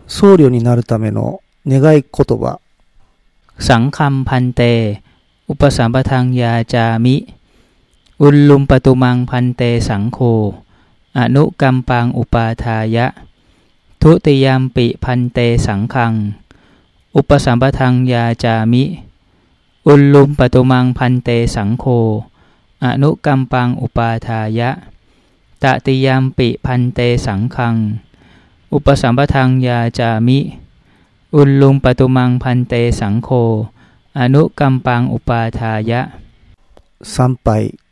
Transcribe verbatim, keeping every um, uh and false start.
僧侶になるための願い言葉。 สังฆัมพันเตอุปสัมปทังยาจามิอุลลุมปตุมังพันเตสังโฆอนุกัมปังอุปาทายะทุติยัมปิพันเตสังฆังอุปสัมปทังยาจามิอุลลุมปตุมังพันเตสังโฆอนุกัมปังอุปาทายะตติยัมปิพันเตสังฆังอุปสัมปทังยาจามิอุลลุมปตุมังพันเตสังโฆอนุกัมปังอุปาทายะ参拝